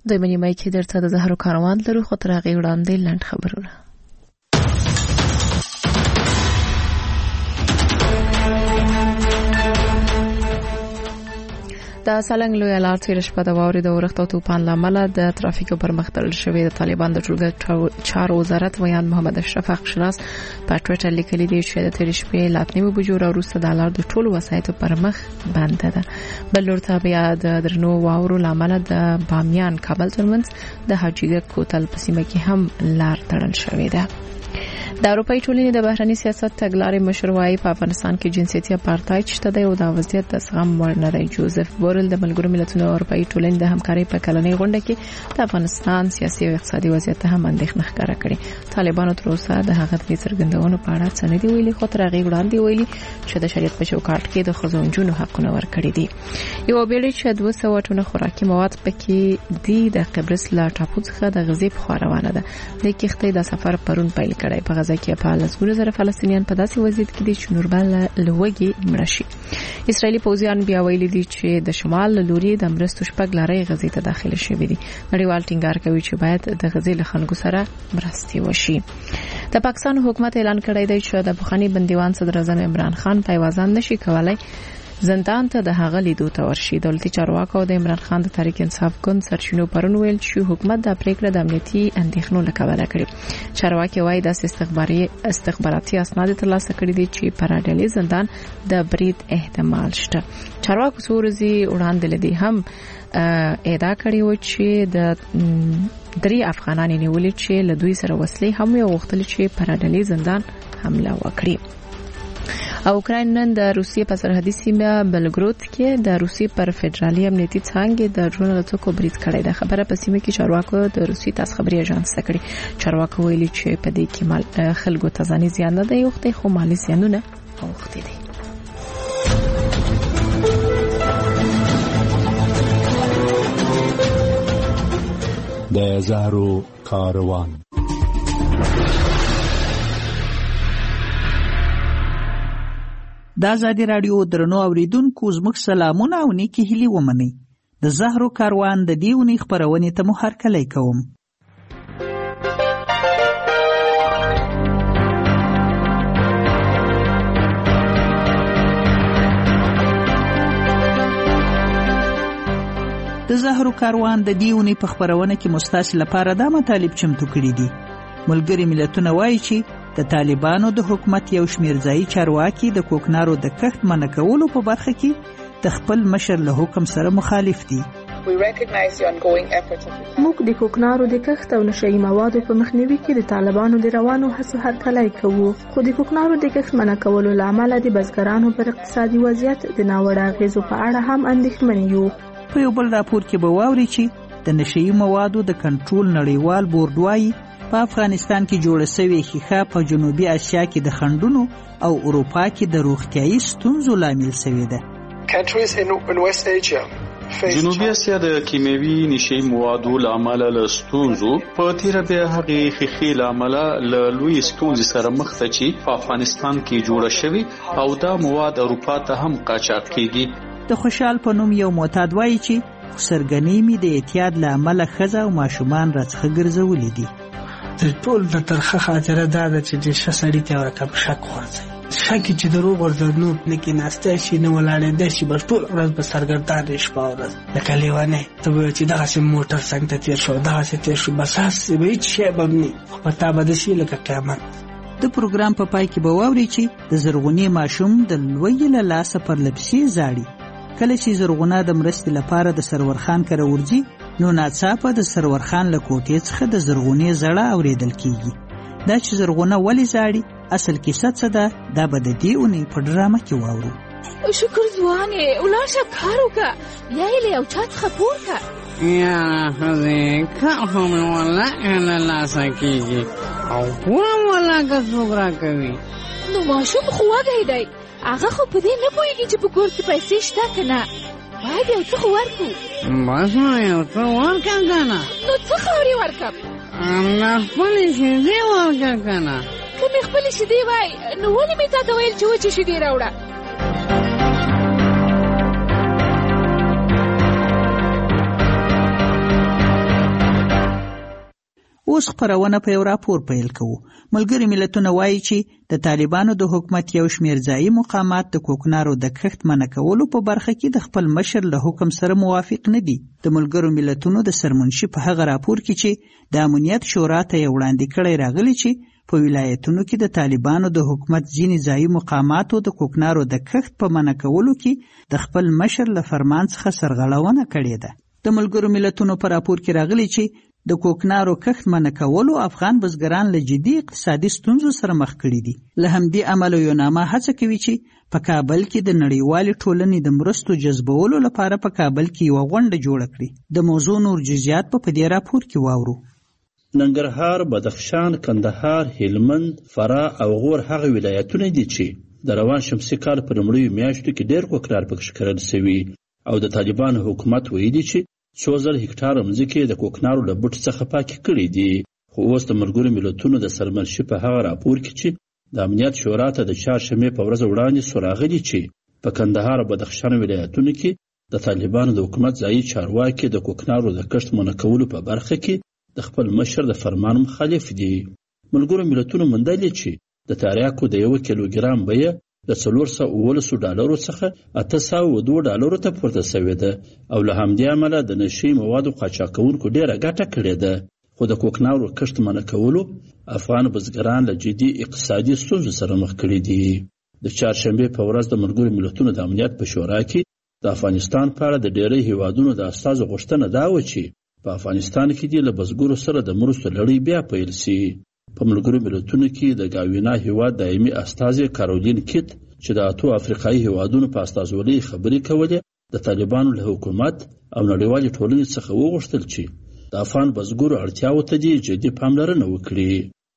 دوی منیمای کې درته د زهرو کاروان لرو خو تر هغې وړاندې لنډ خبرونه. د سالنګ لوی لار تیر شپه د واورې د اورښت او طوفان لامل د ترافیکو پر مخ تړل شوې. د طالبان د ټولګه چارو وزارت ویان محمد اشرف اخشناس په ټویټر لیکلي دی چې د تیر شپې لا 9 بجو وروسته د لار د ټولو وسایطو پر مخ بند ده. بل لور ته بیا د درنو واورو لامل د بامیان کابل ترمنځ د حاجیګک کوتل په سیمه کې هم لار تړل شوې ده. د اروپאי ټولنې د بهرنی سیاست تګلارې مشروعي په افغانستان کې جنسيتي اپارټاید شته دی او د وضعیت د زغم وړ نه دی. جوزف بورل د ملګرو ملتونو اروپאי ټولنې د همکارۍ په کلنۍ غونډه کې د افغانستان سیاسي او اقتصادي وضعیت ته هم اندېښنه ښکاره کړې. طالبانو تر اوسه د هغه د څرګندونو په اړه څه نه دی ویلي، خو تر هغې وړاندې ویلي چې د شریعت په چوکاټ کې د ښځو او نجونو حقونه ورکړي دي. یو بیړۍ چې 200 ټنه خوراکي مواد پکې دي د قبرس له ټاپو څخه د غزې په خوا روانه ده. د کښتۍ د سفر پرون پیل کړی. په غزه کې په لسګونه زره فلسطینیان په داسې وضعیت کې دي چې نوربل لوګي مړه شي. اسرایلی پوځیان بیا ویلي دي چې د شمال لوري د مرستو شپږ لارې غزې ته داخله شوې دي. نړیوال ټینګار کوي چې باید د غزې له خلکو سره مرستې وشي. د پاکستان حکومت اعلان کړی دی چې د بخښنې بندیوان صدر اعظم عمران خان په وازان نشي کولای زندان ته د هغه لیدو ته ورشي. دولتي چارواکو د عمران خان د تحریک انصاف ګوند سرچینو پرون ویل چې حکومت د پریکړه د امنیتي اندېښنو له کبله کړې. چارواکي وايي د استخباراتي اسناد ترلاسه کړي دي چې پراډلي زندان د برید احتمال شته. چارواکو سورزي وړاندې لدی هم ادعا کړې و چې د 3 افغانان نیولې چې له دوی سره وسلې هم یو وختل چې پراډلي زندان حمله وکړي. اوکراین نن د روسیې په سرحدي سیمه بلګرود کې د روسیې پر فدرالي امنیتي څانګې د ډرون الوتکو برید کړی. د خبره په سیمه کې چارواکو د روسیې تاسو خبري اژانس ته کړی. چارواکو ویلي چې په دې کې خلکو ته ځاني زیان نه دی اوخته، خو مالی زیانونه اوخته دي. د زهرو کاروان. د آزادي رادیو درنو اوریدونکو زموږ سلامونه او نیکی هیلې ومنئ. د زهرو کاروان د دې اونۍ خپرونې ته مو هرکلی کوم. د زهرو کاروان د دې اونۍ په خپرونه کې مستاسو لپاره دا مطالب چمتو کړي دي. ملګري ملتونه وایي چې د طالبانو د حکومت یو شمیر ځایي چارواکي د کوکنارو د کښت منع کولو په برخه کې د خپل مشر له حکم سره مخالف دي. موږ د کوکنارو د کښت او نشئی موادو په مخنیوي کې د طالبانو د روانو هڅو هرکلی کوو، خو د کوکنارو د کښت منع کولو له امله د بزګرانو پر اقتصادي وضعیت د ناوړه اغېزو په اړه هم اندېښمن یو. په یو بل راپور کې به واوري چې د نشئی موادو د کنټرول نړیوال بورډ وايي په افغانستان کې جوړه شوې ښیښه په جنوبي اسیا کې د خنډونو او اروپا کې د روغتیايي ستونزو لامل شوې ده. جنوبي اسیا د کیمیاوي نشئی موادو لامل له ستونزو په تیر بیا هغه ښیښې لامل له لوی ستونزې سره مخ ته چې په افغانستان کې جوړه شوې او دا مواد اروپا ته هم قاچاق کیږي. د خوشحال په نوم یو معتاد وایي چې سرګنی می د اعتیاد لامل ښځه او ماشومان راڅخه ګرځولې دي. د ټول د ترخه خاطره دا ده چې د شسړی ته ورکب شک ورځي شک چې دروغ ورته نوت نه کې ناسته شي نه ولاړې د شي بس ټول ورځ په سرګردان شپه ورځ د کلیوانه ته چې دا سم موټر څنګه تیر شو دا څه تیر شو بس هڅه به هیڅ شی بمني پتا به د شي لکه قیامت. د پروګرام په پای کې به واوري چې د زرغونی ماشوم د لوی له لاسه پر لپسي زاړي. کله چې زرغونه د مرستې لپاره د سرور خان کره ورځي نو ناڅاپه د سرور خان له کوټې څخه د زرغونې زړه اوریدل کیږي. دا چې زرغونه ولې زاړي اصل کیسه څه ده دا به د دې اونۍ په ډرامه کې واورو. شکر ځوانې ولاړه کار وکړه بیا یې له یو چا څخه پورته یا ښځې کار خو مې والله له لاسه کېږي او پوره والله که څوک راکوي. نو ماشوم خو وږی دی هغه خو په دې نه پوهېږي چې په کور کې پیسې شته که نه باید یو څه خو ورکړو. بس نو یو څه ورکړم که نه. نو څه خاورې ورکړم؟ همدا خپلې شیدې ورکړه که نه. که مې خپلې شیدې وای نو ولې مې تا ته ویل چې وچې شیدې راوړه؟ اوس خپرونه په یو راپور پیل کوو. ملګري ملتونه وایي چې د طالبانو د حکومت یو شمېر ځایي مقامات د کوکنارو د کښت منع کولو په برخه کې د خپل مشر له حکم سره موافق نه دي. د ملګرو ملتونو د سرمنشي په هغه راپور کې چې د امنیت شورا ته یې وړاندې کړی راغلی چې په ولایتونو کې د طالبانو د حکومت ځینې ځایي مقاماتو د کوکنارو د کښت په منع کولو کې د خپل مشر له فرمان څخه سرغړونه کړې ده. د ملګرو ملتونو په راپور کې راغلی چې د کوکنارو کښت منع کولو افغان بزګران له جدي اقتصادي ستونزو سره مخ کړي دي. له همدې امله یوناما هڅه کوي چې په کابل کې د نړیوالې ټولنې د مرستو جذبولو لپاره په کابل کې یوه غونډه جوړه کړي. د موضوع نور جزئیات په دې راپور کې واورو. ننګرهار، بدخشان، کندهار، هلمند، فراه او غور هغه ولایتونه دي چې د روان شمسي کال په لومړیو میاشتو کې ډېر کوکنار پکې کرل شوي او د طالبانو حکومت ویلي چې 3000 هکټاره مځکې د کوکنارو له بوټ څخه پاکې کړي دي. خو اوس د ملګرو ملتونو د سرمنشي په هغه راپور کې چې د امنیت شورا ته د چهارشنبې په ورځ وړاندې سو راغلي چې په کندهار او بدخشان ولایتونو کې د طالبانو د حکومت ځایي چارواکي د کوکنارو د کښت منع کولو په برخه کې د خپل مشر د فرمان مخالف دي. ملګرو ملتونو موندلې چې د تریاکو د 1 کیلوګرام بیه د $419 څخه $802 ته پورته شوې ده او له همدې امله د نشي موادو قاچاقونکو ډېره ګټه کړې ده. خو د کوکنارو کښت منع کولو افغان بزګران له جدي اقتصادي ستونزو سره مخ کړي دي. د چهارشنبې په ورځ د ملګرو ملتونو د امنیت په شورا کې د افغانستان په اړه د ډېری هیوادونو د استازو غوښتنه دا و چې په افغانستان کې د بزګرو سره د مرستو لړۍ بیا پیل شي. په ملګرو ملتونو کې د گاوینا هیواد دایمي استازي کارولین کیت چې د 8 افریقایي هیوادونو په استازولۍ خبرې کولې د طالبانو له حکومت او نړیوالې ټولنې څخه وغوښتل چې د افغان بزګرو اړتیاوو ته دې جدي پاملرنه وکړي.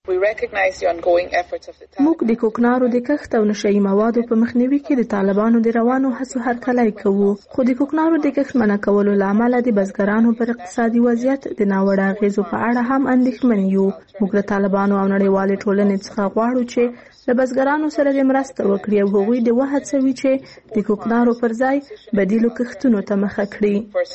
موږ د کوکنارو د کښت او نشهیي موادو په مخنیوي کې د طالبانو د روانو هڅو هرکلی کوو، خو د کوکنارو د کښت منع کولو له امله د بزګرانو پر اقتصادي وضعیت د ناوړه اغېزو په اړه هم اندېښمن یو. موږ د طالبانو او نړیوالې ټولنې څخه غواړو چې له بزګرانو سره د مرسته وکړي او هغوی د وهڅوي چې د کوکنارو پر ځای بدیلو کښتونو ته مخه کړي.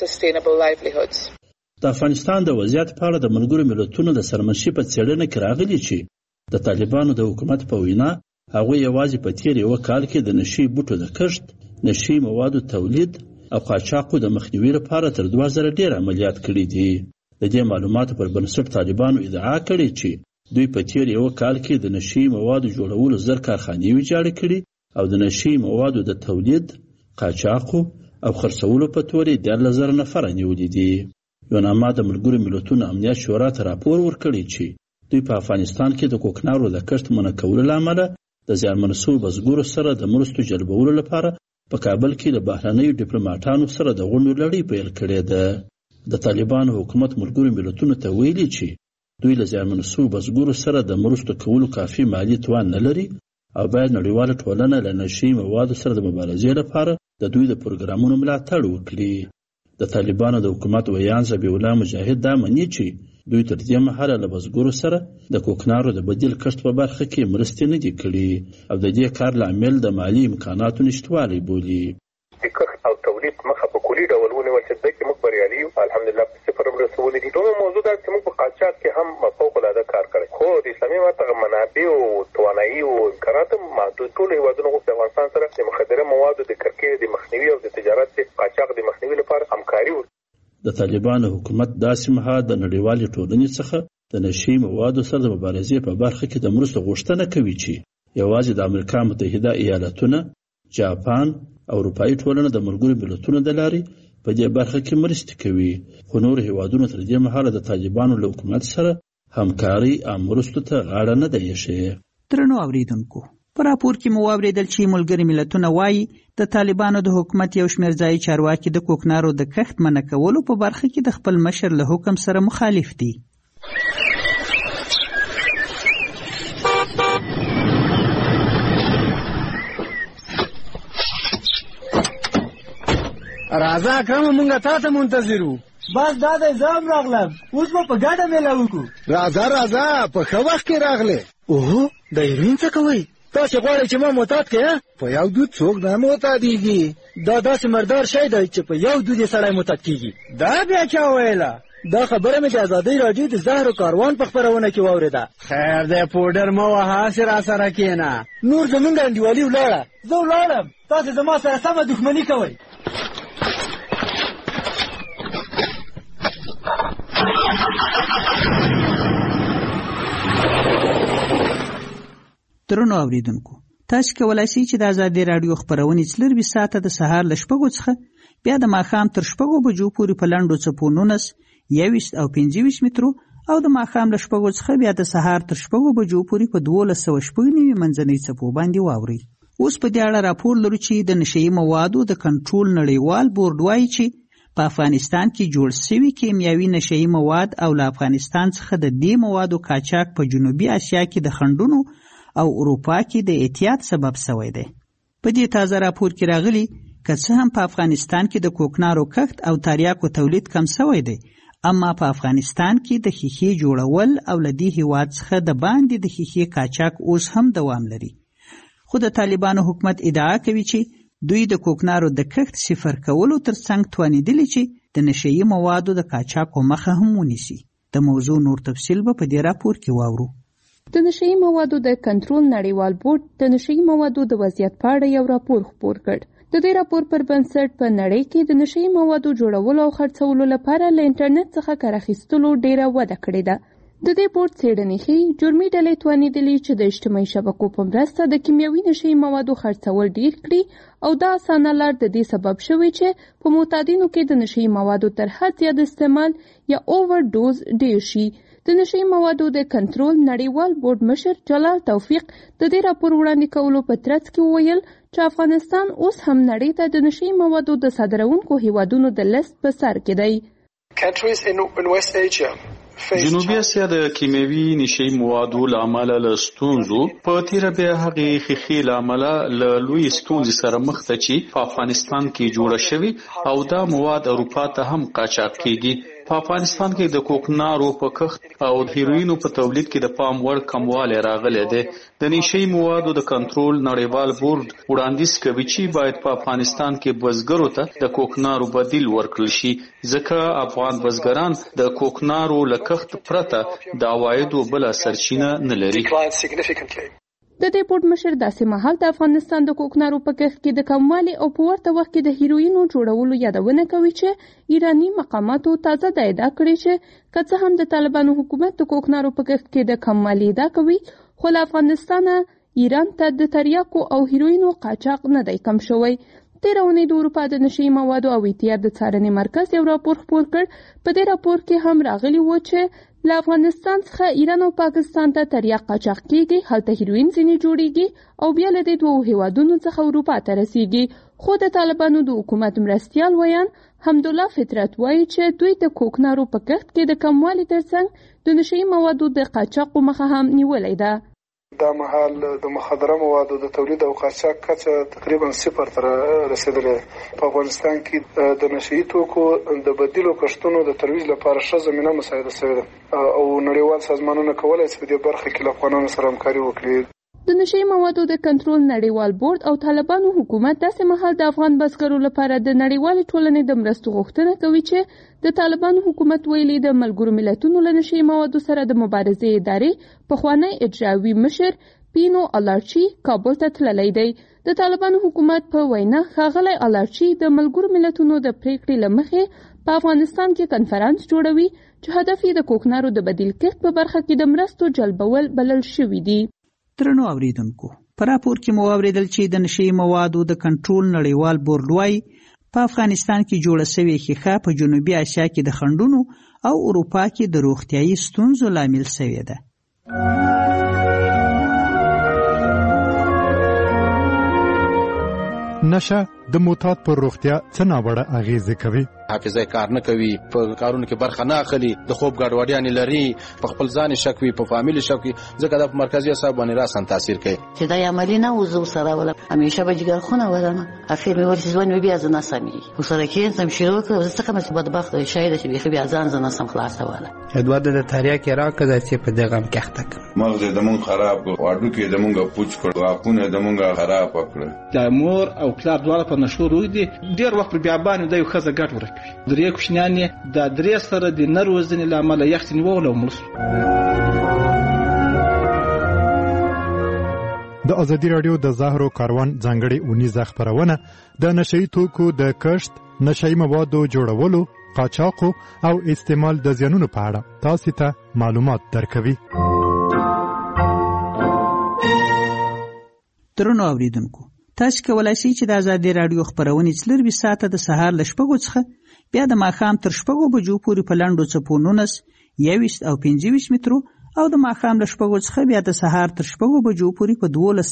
د افغانستان د وضعیت په اړه د ملګرو ملتونو د سرمنشي په څېړنه کې راغلي چې د طالبانو د حکومت په وینا هغوی یوازې په تیر 1 کال کې د نشي بوټو د کښت، نشي موادو تولید او قاچاقو د مخنیوي لپاره تر 2000 ډېر عملیات کړي دي. د دې معلوماتو پر بنسټ طالبانو ادعا کړې چې دوی په تیر 1 کال کې د نشي موادو جوړولو 1000 کارخانې ویجاړې کړي او د نشي موادو د تولید، قاچاقو او خرڅولو په تور 10000 نفر نیولي دي. یوناما د ملګرو ملتونو امنیت شورا ته راپور ورکړی چې دوی په افغانستان کې د کوکنارو د کښت منع کولو له امله د زیانمن شویو بزګرو سره د مرستو جلبولو لپاره په کابل کې له بهرنیو ډیپلوماټانو سره د غونډو لړۍ پیل کړې ده. د طالبانو حکومت ملګرو ملتونو ته ویلي چې دوی له زیانمن شویو بزګرو سره د مرستو کولو کافي مالي توان نه لري او باید نړیواله ټولنه له نشي موادو سره د مبارزې لپاره د دوی د پروګرامونو ملاتړ وکړي. د طالبانو د حکومت ویان ذبیح الله مجاهد دا مني چې دوی تر دې مهاله له بزګرو سره د کوکنارو د بدیل کښت په برخه کې مرستې نه دي کړي او د دې کار لامل د مالي امکاناتو نشتوالی بولي. د کښت او تولید مخه په کلي ډول ونیول چې دغه موږ بریالي یو الحمدلله په صفر رسولې دي. دوه موضوع دا چې موږ په قاچاق کې هم فوق العاده کار کړی، خو د اسلامي امارت منابع او توانایي او امکانات محدود. ټول هیوادونه غوښتي افغانستان سره د مخدره موادو د کرکې د مخنیوي او د تجارت د قاچاق د مخنیوي لپاره همکاري وکړي. د طالبانو حکومت داسې مهال د نړیوالې ټولنې څخه د نشي موادو سره د مبارزې په برخه کې د مرستو غوښتنه کوي چې یوازې د امریکا متحده ایالتونه، جاپان او اروپایي ټولنه د ملګرو ملتونو د لارې په دې برخه کې مرستې کوي، خو نور هیوادونه تر دې مهاله د طالبانو له حکومت سره همکاري او مرستو ته غاړه نه دی ایښې. درنو اوریدونکو، په راپور کې مو واورېدل چې ملګري ملتونه وایي د طالبانو د حکومت یو شمېر ځایي چارواکي د کوکنارو د کښت منع کولو په برخه کې د خپل مشر له حکم سره مخالف دي. راځه اکرمه مونږه تا ته منتظر وو. بس دا دی زه هم راغلم، اوس به په ګډه میله وکړو. راځه په ښه وخت کې راغلې. اوهو د هیروین څه کوئ؟ تاسې غواړئ چې ما معتاد کړې؟ په یو دود څوک نه معتادېږي. دا داسې مردار شی دی چې په یو دود یې سړی معتاد کېږي. دا بیا چا ویله؟ دا خبره مې د ازادۍ راډیو د زهرو کاروان په خپرونه کې واورېده. خیر دی پوډر مه وهه هسې راسره کښېنه. نور زمونږ انډیوالي ولاړه. زه ولاړم، تاسې زما سره سمه دښمني کوئ. درنو اوریدونکو، تاسو کولای شئ چې د ازادي راډیو خبرونه 24 ساعته د سهار له 6 څخه بیا د ماښام تر 6 بجو پورې په لنډو څپو 19 21 او 25 مترو او د ماښام له 6 څخه بیا د سهار تر 6 بجو پورې په 1290 منځنۍ څپو باندې واوري. اوس په دې اړه راپور لرو چې د نشئی موادو د کنټرول نړیوال بورډ وایي چې په افغانستان کې جوړ شوي کیمیاوي نشئی مواد او له افغانستان څخه د دې موادو قاچاق په جنوبي اسیا کې د خنډونو او اروپا کې د احتیاط سبب شوی دی. په دې تازه راپور کې راغلي که څه هم په افغانستان کې د کوکنارو کښت او تریاکو تولید کم شوی دی، اما په افغانستان کې د ښیښې جوړول او له دې هیواد څخه د باندې د ښیښې قاچاق اوس هم دوام لري. خو د طالبانو حکومت ادعا کوي چې دوی د کوکنارو د کښت صفر کولو ترڅنګ توانیدلي چې د نشئی موادو د قاچاقو مخه هم ونیسي. د موضوع نور تفصیل به په دې راپور کې واورو. د نشئی موادو د کنټرول نړیوال بورډ د نشئی موادو د وضعیت په اړه یو راپور خپور کړ. د دې راپور پر بنسټ په نړۍ کې د نشئی موادو جوړولو او خرڅولو لپاره له انټرنیټ څخه کار اخیستلو ډیره وده کړې ده. د دې بورډ څېړنې ښیي جرمي ډلې توانیدلي چې د اجتماعي شبکو په مرسته د کیمیاوي نشئی موادو خرڅول ډیر کړي او دا اسانه لار د دې سبب شوی چې په معتادینو کې د نشئی موادو تر حد زیات استعمال یا اوور ډوز ډیر شي. د نشئی موادو د کنټرول نړیوال بورډ مشر جلال توفیق د دې راپور وړاندې کولو په ترڅ کې وویل چې افغانستان اوس هم نړۍ ته د نشئی موادو د صادروونکو هیوادونو د لیست په سر کې دی. جنوبي اسیا د کیمیاوي نشئی موادو له امله له ستونزو په تیره بیا هغې ښیښې له امله له لوی ستونزې سره مخ ده چې په افغانستان کې جوړه شوي او دا مواد اروپا ته هم قاچاق کیږي. په افغانستان کې د کوکنارو په کښت او هیروینو په تولید کې د پام وړ کموالی راغلی دی. د نشئی موادو د کنټرول نړیوال بورډ وړاندیز کوي چې باید په افغانستان کې بزګرو ته د کوکنارو بدیل ورکړل شي، ځکه افغان بزګران د کوکنارو له کښت پرته د عوایدو بله سرچینه نه لري. د دې بورډ مشر داسې مهال د افغانستان د کوکنارو په کښت کې د کموالي او په ورته وخت کې د هیروینو جوړولو یادونه کوي چې ایرانی مقاماتو تازه د ادعا کړې چې که څه هم د طالبانو حکومت د کوکنارو په کښت کې د کموالي ادعا کوي، خو له افغانستانه ایران ته د تریاکو او هیروینو قاچاق نه دی کم شوی. تېره اونۍ د اروپا د نشئی موادو او احتیاط د څارنې مرکز یو راپور خپور کړ. په دې راپور کې هم راغلی و چې له افغانستان څخه ایران او پاکستان ته تریاک قاچاق کیږي، هلته هیروین ځینې جوړیږي او بیا له دې دوو هیوادونو څخه اروپا ته رسیږي. خو د طالبانو د حکومت مرستیال ویان حمدالله فطرت وایي چې دوی د کوکنارو په کښت کې د کموالي ترڅنګ د نشئی موادو د قاچاقو مخه هم نیولې ده. دا مهال د مخدره موادو د تولید او قاچاق کچه تقریبا 0 ته رسیدلې. په افغانستان کې د نشئی توکو د بدیلو کښتونو د ترویج لپاره ښه زمینه مساعده شوې ده او نړیوال سازمانونه کولی شي په دې برخه کې له افغانانو سره همکاري وکړي. د نشئی موادو د کنټرول نړیوال بورډ او طالبانو حکومت داسې مهال د افغان بزګرو لپاره د نړیوالې ټولنې د مرستو غوښتنه کوي چې د طالبانو حکومت ویلي د ملګرو ملتونو له نشئی موادو سره د مبارزې ادارې پخوانی اجرایي مشر پینو الارچي کابل ته تللی دی. د طالبانو حکومت په وینا ښاغلی الارچي د ملګرو ملتونو د پریکړې له مخې په افغانستان کې کنفرانس جوړوي چې هدف یې د کوکنارو د بدیل کښت په برخه کې د مرستو جلبول بلل شوي دي. درنو اوریدونکو، په راپور کې مو واورېدل چې د نشئی موادو د کنټرول نړیوال بورډ وایي په افغانستان کې جوړه شوې ښیښه په جنوبي اسیا کې د خنډونو او اروپا کې د روغتیایي ستونزو لامل شوې ده. نشه د معتاد پر روغتیا څه ناوړه اغیزې کوي؟ حافظه کار نه کوي، په کارونو کې برخه نه اخلي، د خوب ګډوډیانې لري، په خپل ځان شک وي، په فامیل شک وي، ځکه د مرکزي اعصاب باندې راسن تاثیر کوي. چې دا عملی نه وزو سره ولا همیشه به جګر خونه ولنه اخر مې ورته ځوان مې بیا ځنه سمي وسره کې سم شروع کړ، زه څنګه مې بدبخت شاید چې بیا ځان ځنه سم خلاص ولا ادوار د تاریخ راکړه چې په دغه کښته مغز د مونږ خراب واډو کې د مونږ پوچ کړ، واقونه د مونږ خراب کړ. د مور او پلار دواړه په نشو روي دي، ډیر وخت بیا باندې د یو خزه ګټ ورک وي. 3 کوچنیان د 3 سره د نه روزنې له امله یخنۍ وغوله او مړه شول. د ازادي راډیو د زهرو کاروان ځانګړې اونیزه خپرونه د نشئی توکو د کښت، نشئی موادو جوړولو، قاچاقو او استعمال د زیانونو په اړه تاسو ته معلومات درکوي. درنو اوریدونکو، تاسو کولای شئ چې د ازادي راډیو خپرونې 24 ساعته د سهار ل 6 څخه بیا د ماښام تر 6 بجو پورې په لاندو څپو 19 21 او 25 مترو او د ماښام ل 6 څخه بیا د سهار تر 6 بجو پورې په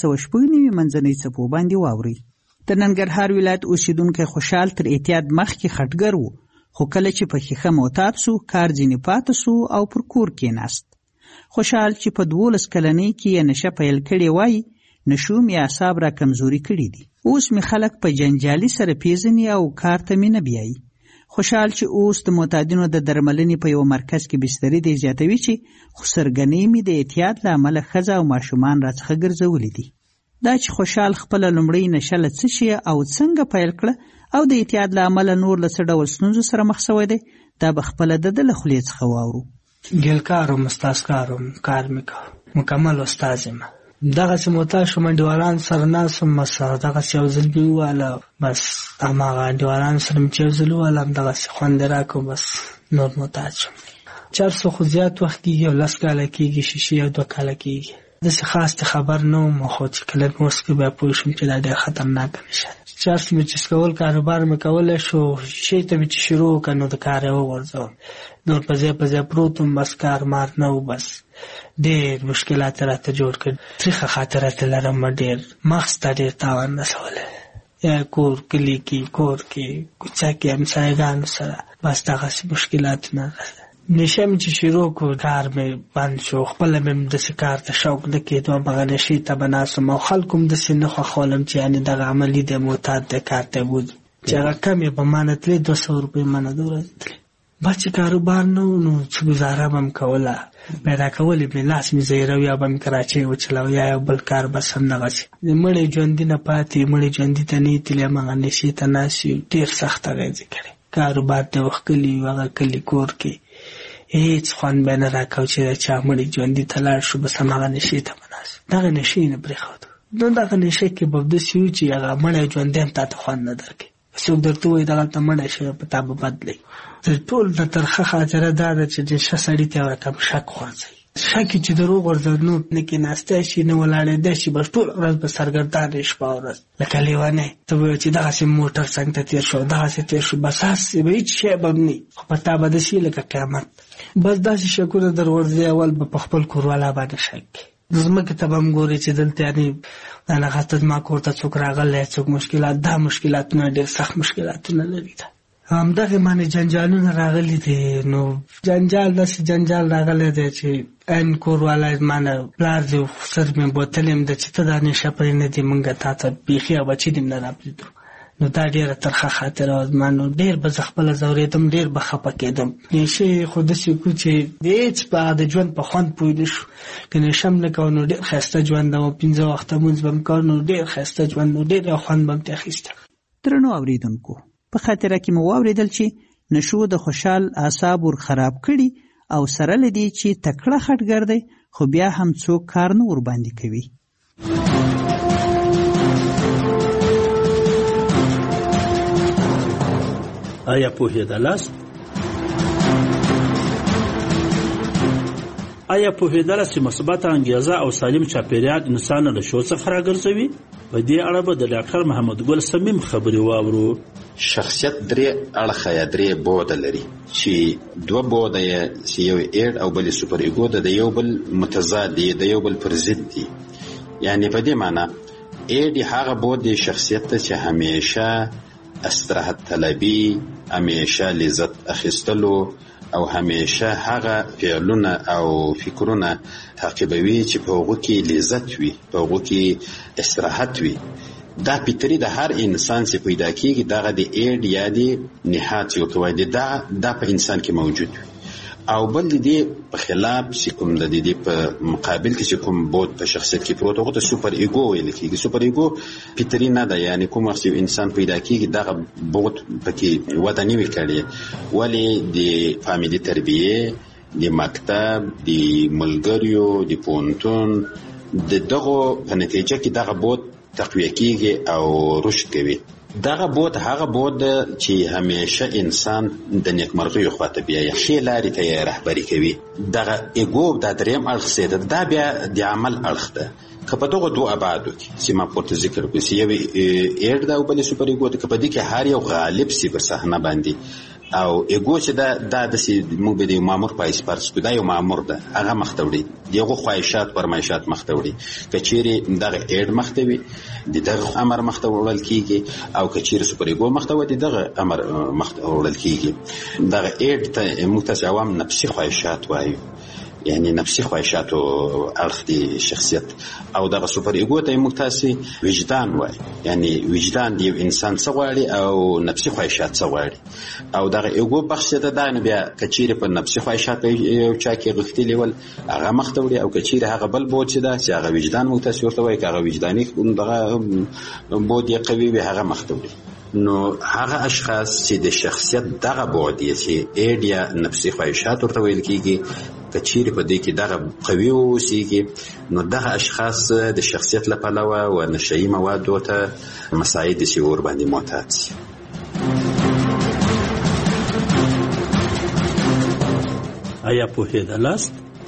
1290 منځنۍ څپو باندې واوري. د ننګرهار ولایت اوسیدونکو خوشحال تر اعتیاد مخکې خټګر وو، خو کله چې په خیخه معتاد سو کار ځینې پاتې سو او پر کور کېناست. خوشحال چې په 12 کلنۍ کې یې نشه پیل کړې وای، نشو می اعصاب را کمزوري کړي دي. اوس می خلک په جنجالي سره پیژني او کار ته می نه بیایي. خوشحال چې اوس د معتادینو د درملنې په یو مرکز کې بسترې دی زیاتوي چې خو سرګنۍ می د اعتیاد له امله ښځه او ماشومان راڅخه ګرځولي دي. دا چې خوشحال خپله لومړۍ نشه له څه شي او څنګه پیل کړه او د اعتیاد له امله نور له څه ډول ستونزو سره مخ شوی دی، دا به خپله د ده له خولې څخه واورو. ګیلکارم، استازکارم، کار مې کوه، مکمل استاز یم. دغسې معتاد شوم، انډیوالان سره ناستم، بس دغسې یو ځل مې وواله، بس هماغه انډیوالانو سره مې چې یو ځل ووالم دغسې خوند یې راکړو، بس نور معتاد شوم. چرسو خو زیات وخت کېږي، 10 کاله کېږي، شیشې 2 کاله کېږي. داسې خاص خبر نه وم، خو چې کله مې وڅکه بیا پوه شوم چې دا ډېر خطرناکه نشه ده. چرس مې چې څکول کاروبار مې کولی شو، شیشې ته مې چې شروع وکړه نو د کار یې وغورځوم. نور په ځای پروت وم، بس کار مار نه و، بس ډېر مشکلات راته جوړ کړ. تریخه خاطرات لرم، ډېر مغز ته ډېر تاوان رسولی، یا کور کلي کې، کور کې، کوڅه کې، همسایګانو سره، بس دغسې مشکلاتونه. نشه مې چې شروع کړ کار مې بند شو، خپله مې داسې کار ته شوق نه کېدو، همغه نشې ته به ناستم او خلکو هم داسې نه خوښولم چې یعنې دغه عملي دی، معتاد دی، کار ته یې بوځم چې هغه کم یې به مانه تلې 200 روپۍ مانه د ورځې تلې. بس چې کاروبار نه و نو څه ګزاره به م کوله، پیدا کولې مې لاس مې زیرو، یا به مې کراچۍ وچلو، یا یو بل کار بس همدغسې. مړی ژوندي نه پاتې، مړی ژوندي ته نه یې تلې، همغه نشې ته ناست یو، ډېر سخت اغېزې کړې. کاروبار ته وښکلي یو، هغه کلي کور کې هیڅ خوند به نه راکاو چې د چا مړی ژوندي ته لاړ شو، بس همغه نشې ته به ناست. دغه نشې نه پرېښودو. نو دغه نشې کې به داسې وي چې هغه مړی ژوندی هم تا ته خوند نه درکوي. څوک درته وایي دغلته مړی شوی په تا به بدلوي. تر ټولو د ترخه خاطره دا ده چې نشه سړي ته یو رقم شک غورځوي. شک چې دروغ ورځنو نه کېناستی شي، نه ولاړېدی شي، بس ټوله ورځ به سرګردانه شپه او ورځ لکه لیونی. ته به وایې چې دغسې موټر څنګ ته تېر شو، دغسې تېر شو، بس هسې به هېڅ شی به نه وي، خو په تا به داسې لکه قیامت. بس داسې شکونه در ورځي، اول به په خپل کوروالا باندې شک کوي. ځمکې ته به هم ګورې چې دلته یعنې دغه زما کور ته څوک راغلی، څوک مشکلات، دا مشکلاتونه ډېر سخت مشکلاتونه لري. همدغې باندې جنجالونه راغلي دي. نو جنجال داسې جنجال راغلی دی چې عین کوروالا زما نه پلار دی، سر مې بوتل یم ده چې ته دا نشه پرېنهدې، مونږ تا ته بیخي او بچي دې هم نه راپرېږدو. نو دا ډېره ترخه خاطره وه زما. نو ډېر به زه خپله ځورېدم، ډېر به خفه کېدم. نشې خو داسې کړو چې د هېڅ په د ژوند په خوند پوه نه شو. که نشه هم نه کوو نو ډېر ښایسته ژوند و، 5 وخته لمونځ به م کوو نو ډېر ښایسته ژوند و، ډېر خوند به م ترې اخیسته. درنو اورېدونکو، په خاطره کې مو واورېدل چې نشو د خوشحال اعصاب ور خراب کړي او سره له دې چې تکړه خټګر دی، خو بیا هم څوک کار نه ور باندې کوي. آیا پوهېدلاست؟ آیا پوهېدلاست چې مثبته انګیزه او سالم چاپېریال انسان له شور څخه راګرځوي؟ په دې اړه به د ډاکټر محمد ګل صمیم خبرې واورو. شخصیت 3 اړخه یا 3 بوده لري چې 2 بوده یې چې یو ایډ او بل سوپر ایګو ده، د یو بل متضاد دي، د یو بل پر ضد دي. یعنی په دې معنی ایډ هغه بوده شخصیت ته چې همیشه استراحت طلبي، همیشه لذت اخیستلو او همیشه هغه فعلونه او فکرونه تعقیبوي چې په هغو کې لذت وي، په هغو کې استراحت وي. دا پیتری د هر انسان چې پیدا کیږي دغه د ایډ یا د نهاد یو کوي، دا په انسان کې موجود وي. او بل دې په خلاف چې کوم د دې په مقابل کې چې کوم بود په شخصیت کې پروت هغه ته سوپر ایګو ویل کېږي. سوپر ایګو فطري نه ده، یعنی کوم وخت یو انسان پیدا کېږي دغه بود پکې وده نه وي کړې، ولې د فامیلي تربیې، د مکتب، د ملګریو، د پوهنتون د دغو په نتیجه کې دغه بود تقویه کېږي او رشد کوي. دغه بود هغه بود چې همیشه انسان د نیکمرغۍ خواته بیایي، ښې لارې ته یې رهبري کوي. دغه ایګو دا دریم اړخ دی، دا بیا د عمل اړخ ده. که په دغه دوه ابعادو کې چې ما پورته ذکر کړی، یو ایډ ده او بل سوپر ایګو ده، که په دې کې هر یو غالب سي پر صحنه باندې، او ایګو چې دا داسې موږ به د مامور په حیث فرض کړو، دا یو مامور ده، هغه مخ ته وړي، د هغو خواهشات فرمایشات مخ ته وړي. که چیرې دغه ایډ مخ ته وي د دغه امر مخ ته وړل کېږي، او که چیرې سوپر ایګو مخ ته وي د دغه امر مخ ته وړل کېږي. دغه ایډ ته موږ تاسې عوام نفسي خواهشات وایو، یعنی نفسي خواهشاتو اړخ دی شخصیت، او دغه سوپر ایګو ته موږ تاسې وجدان وایي، یعنی وجدان دی انسان څه غواړي او نفسي خواهشات څه غواړي. او دغه ایګو بخش ته دا نه بیا که چیرې په نفسي خواهشات یو چا کې غښتلي ول هغه مخ ته وړي، او که چیرې هغه بل بود چې ده چې هغه وجدان موږ تاسې ورته وایي، که هغه وجداني دغه بود یې قوي وي هغه مخ ته وړي. نو هغه اشخاص چې د شخصیت دغه بعد یې چې ایډ یا نفسي خواهشات ورته ویل کېږي، که چیرې په دې کې دغه قوي واوسېږي، نو دغه اشخاص د شخصیت له پلوه و نشهیي موادو ته مساعد شي، ورباندې معتاد شي. آیا پوهېدلاست؟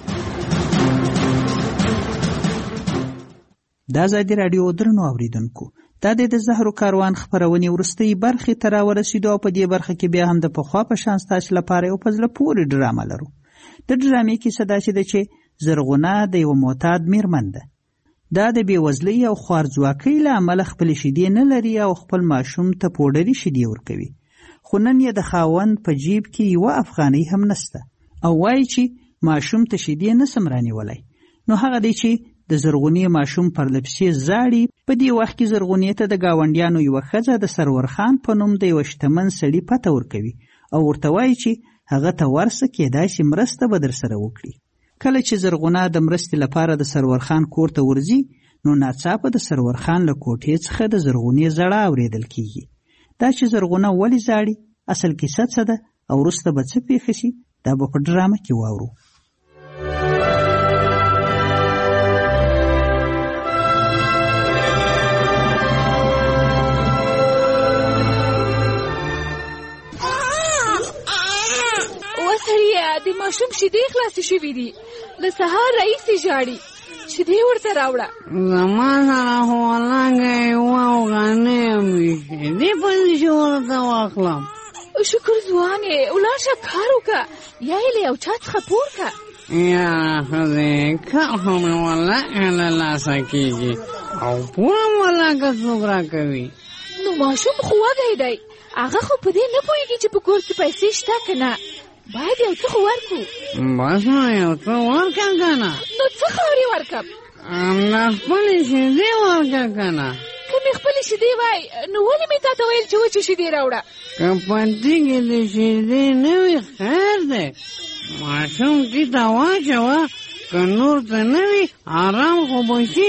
د ازادي راډیو درنو اوریدونکو، دا د زهرو کاروان خپرونې وروستۍ برخې ته راورسېدو، او په دې برخه کې بیا هم د پخوا په شان ستاسو لپاره یو په زړه پورې ډرامه لرو. د ډرامې کیسه داسې ده چې زرغونه د یوه معتاد میرمن ده. دا د بېوزلۍ او خوارځواکۍ له امله خپلې شیدې نه لري او خپل ماشوم ته پوډري شیدې ورکوي، خو نن یې د خاوند په جیب کې یوه افغانۍ هم نسته، او وایي چې ماشوم ته شیدې نسم رانیولی. نو هغه دی چې د زرغونې ماشوم پرلپسې زاړي. په دې وخت کې زرغونې ته د ګاونډیانو یوه ښځه د سرور خان په نوم د یوه شتمن سړي پته ورکوي، او ورته وایي چې هغه ته ورسه، کېدای شي مرسته به در سره وکړي. کله چې زرغونه د مرستې لپاره د سرور خان کور ته ورځي، نو ناڅاپه د سرور خان له کوټې څخه د زرغونې زړه اورېدل کېږي. دا چې زرغونه ولې زاړي، اصل کیسه څه ده، او وروسته به څه پېښه شي، دا به په ډرامه کې واورو. د ماشوم شیدې خلاصې شوي دي، له سهار راهیسې ژاړي، شیدې ورته راوړه. زما سره خو ولنګه یوه افغانۍ هم وي، شیدې پسې ورته واخلم. شکر ځوانې، ولاړ شه کار وکړه، یا یې له یو چا څخه پور کړه. یاره ښځې، کار خو مې ولنګه له لاسه کېږي، او پور هم ولنګه څوک راکوي. نو ماشوم خو وږی دی، هغه خو په دې نه پوهېږي چې په کور کې پیسې شته که نه. باید یو څه خو ورکړو. بس نو یو څه ورکړه که نه. نو څه خاورې ورکړم؟ همدا خپلې شیدې ورکړه که نه. که مې خپلې شیدې وای، نو ولې مې تا ته ویل چې وچې شیدې راوړه؟ که په دې کې د شیدې نه وي خیر دی، ماشوم کې ته واچوه، که نور ته نه وي آرام خو به شي.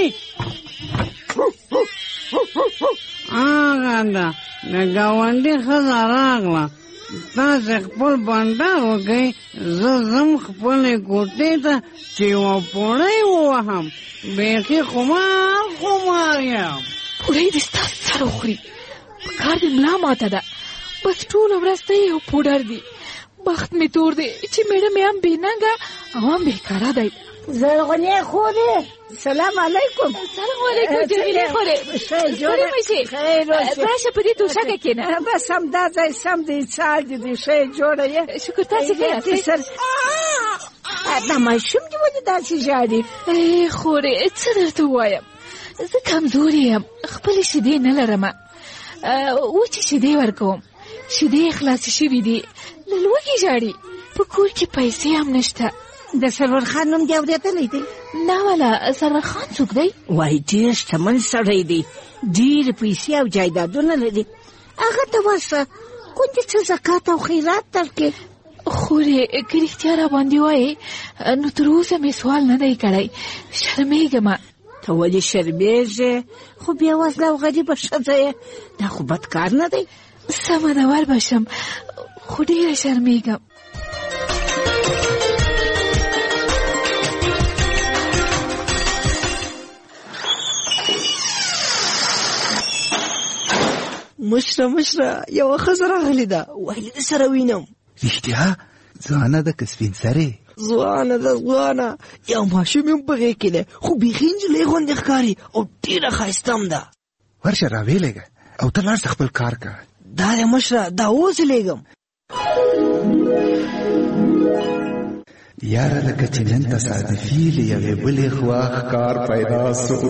هغه ده د ګاونډي ښځه راغله، تاسې خپل بانډار وکئ، زه ځم خپلې کوټې ته چې یوه پوړۍ ووهم، بیخي خمار یم. پوړۍ دې ستا سر وخوري، په کار دې ملا ماته ده، بس ټوله ورځ ته یو پوډر دی. بخت مې تور دی چې میړه مې هم بېننګه او هم بېکاره دی. زرغونې خورې، سلام علیکم. سلام علیکم جمیلې خورې، ستړې مه شې، راشه په دې توشکه کښېنه. بس همدا ځای سم دی، څال دې دی، ښه یې جوړه یې. شکر، تاسې کښېناستئ. دا ماشوم دې ولې داسې ژاړي؟ خورې څه درته ووایم، زه کمزورې یم، خپلې شیدې نه لرمه، وچې شیدې ورکوم، شیدې یې خلاصې شوي دي، له لوږې ژاړي، په کور کې پیسې هم نشته. د سرور خان نوم دې اورېدلی دی؟ نه والا، سرور خان څوک دی؟ وایي ډېر شتمن سړی دی، ډېرې پیسې او جایدادونه لري. هغه ته ورشه، غوندې څه زکات او خیرات درکړې. خورې که رښتیا را باندې وایې نو تر اوسه مې سوال نه دی کړی. شرمېږم. ته ولې شرمېږې؟ خو بې وزله او غریبه ښځه یې، دا خو بد کار نه دی. سمه ده ور به شم، خو ډېره شرمېږم. مشره یوه ښځه راغلې ده، ویلې د سره وینم. رښتیا؟ ځوانه ده که سپین سرې؟ ځوانه ده ځوانه، یو ماشوم یې په غېږ کې دی، خو بیخي نجلۍ غوندې ښکاري او ډېره ښایسته هم ده. ورشه راویلېږه او ته لاړ شه خپل کار کوه. دا دی مشره، دا اوس لېږم. یاره لکه چې نن تصادفي له یوې بلې خوا ښکار پیدا سو.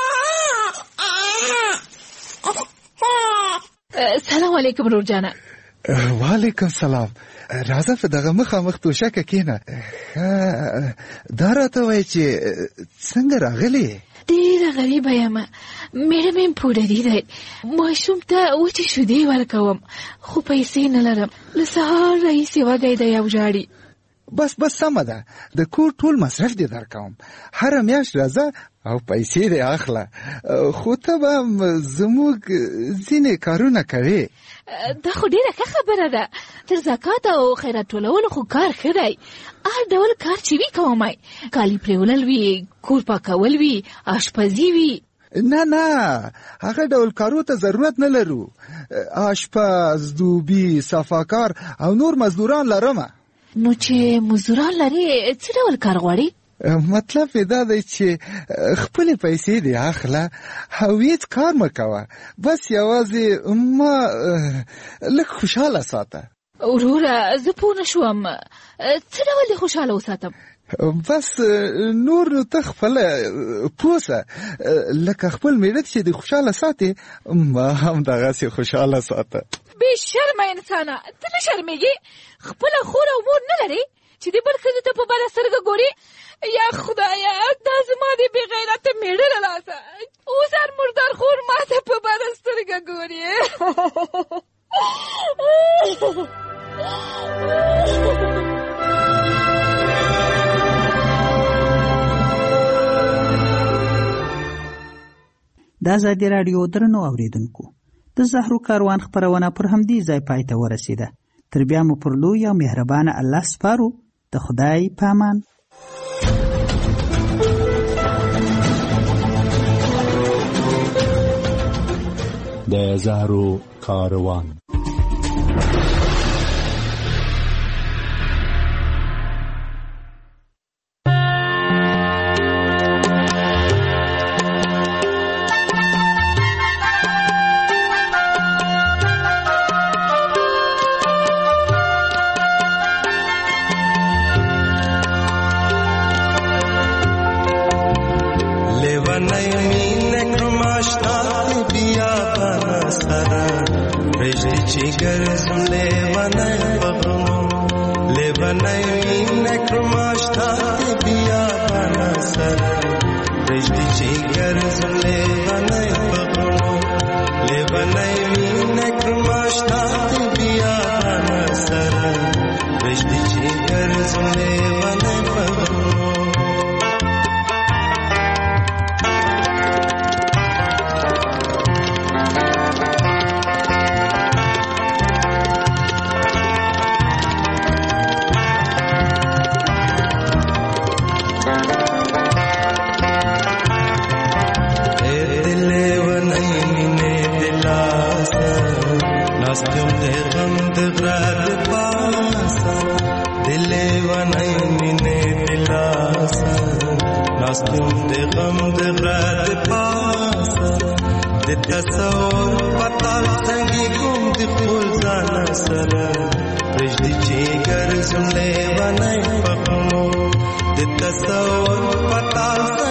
سلام علیکم ورور جانه. وعلیکم سلام. راځه په دغه مخامخ توشکه کېنه. دا راته وایي چې څنګه راغلې؟ ډېره غریبه یم، میړه مې پوډري دی، ماشوم ته وچې شیدې ورکوم، خو پیسې نه لرم. له سهار راهیسې وږی دی او ژاړي. بس سمه ده، د کور ټول مصرف دې درکوم، هره میاشت راځه او پیسې دې اخله، خو ته به زموږ ځینې کارونه کوې. دا خو ډېره ښه خبره ده، تر زکات او خیرات ټولولو خو کار ښه دی. هر ډول کار چې وي کومای، کالي پرېولل وي، کور پاکول وي، آشپزي وي. نه هغه ډول کارو ته ضرورت نه لرو. آشپز، دوبي، صفاکار او نور مزدوران لرمه. نو چې مزدوران لري څه ډول کار غواړي؟ مطلب یې دا دی چې خپلې پیسې دې اخله او هېڅ کار مه کوه، بس یوازې ما لږ خوشحاله ساته. وروره زه پوه نه شوم، څه ډول دې خوشحاله وساتم؟ بس نور نو ته خپله پوه سه، لکه خپل میړه چې دې خوشحاله ساتې ما هم دغسې خوشحاله ساته. بې شرمه انسانه، ته نه شرمېږې؟ خپله خور او مور نه لرې چې د بل ښځې ته په بده سترګه ګورې؟ یا خدایه دا زما د بې غیرته میړه له لاسه اوس هر مردار خور ما ته په بده سترګه ګورې. د ازادي راډیو درنو اوریدونکو، د زهرو کاروان خپرونه پر همدې ځای پای ته ورسېده. تر بیا مو پر لوی او مهربانه الله سپارو. د خدای په امان. د زهرو کاروان.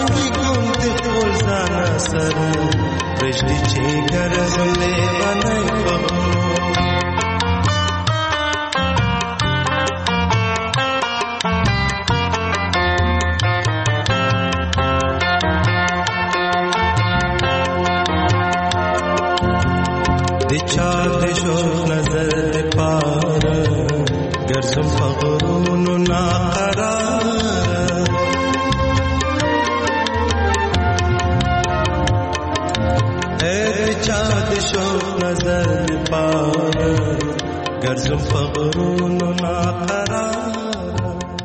Prajdi che gar zule banai